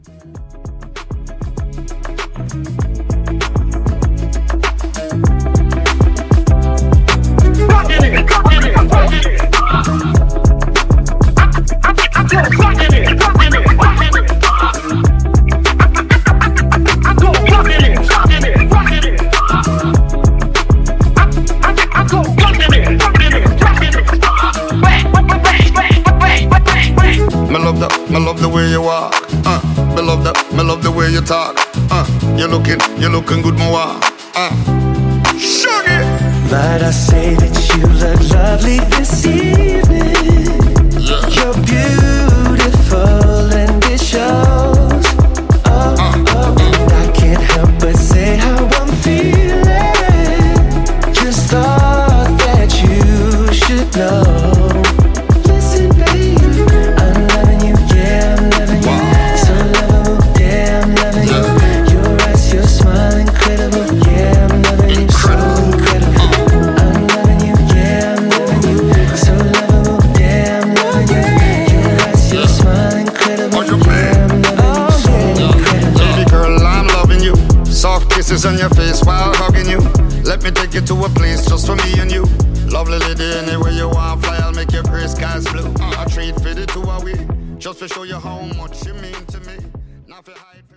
Me love the way you walk, me love the way you talk, you're looking good, my walk, Shaggy. Might I say that you look lovely this evening? Yeah. You're beautiful and it shows. And I can't help but say how I'm feeling. Just thought that you should know. On your face while hugging you. Let me take you to a place just for me and you. Lovely lady, anywhere you want fly, I'll make your gray skies blue. A treat fitted to a week, just to show you how much you mean to me. Not for hide.